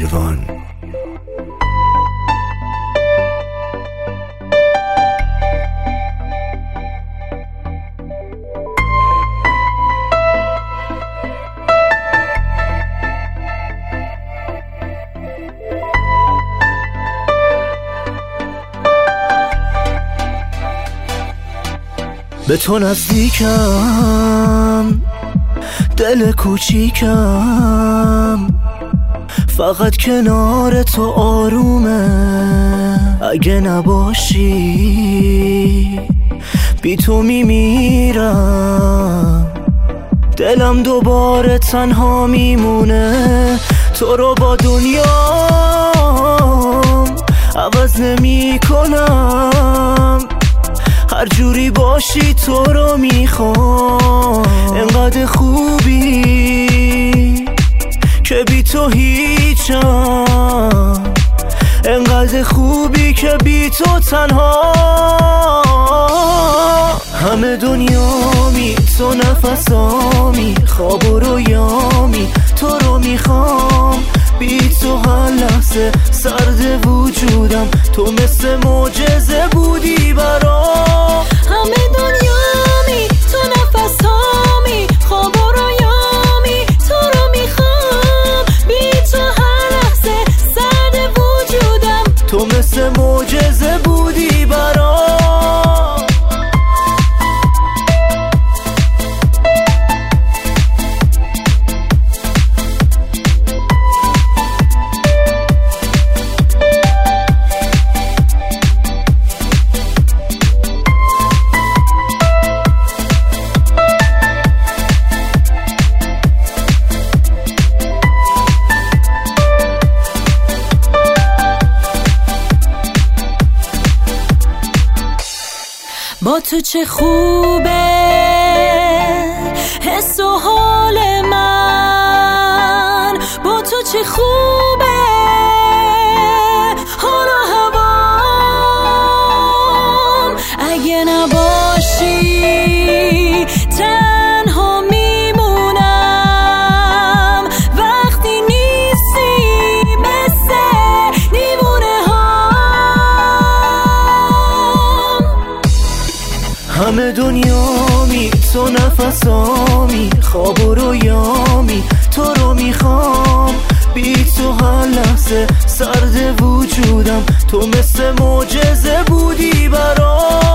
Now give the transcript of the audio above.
کاروان. به تو نزدیکم، دل کوچیکم، فقط کنار تو آرومه. اگه نباشی بی تو میمیرم، دلم دوباره تنها میمونه. تو رو با دنیام عوض نمی کنم، هر جوری باشی تو رو میخوام. انقدر خوبی که بی تو هیچم، انقدر خوبی که بی تو تنها. همه دنیامی، تو نفسامی، خواب و رویامی، تو رو میخوام. بی تو هر لحظه سرد وجودم، تو مثل معجزه بودی برام. همه دنیامی، تو نفسامی، خواب و رویامی، تو رو میخوام. بی تو هر لحظه سرد وجودم، تو مثل معجزه بودی برام. با تو چه خوبه حس و حال من، با تو چه خوبه حال و هوام. اگه نباشی تنها میمونم، وقتی نیستی مثل دیوونه هام. همه دنیامی، تو نفسامی، خواب و رویامی، تو رو میخوام. بی تو هر لحظه سرد وجودم، تو مثل معجزه بودی برام.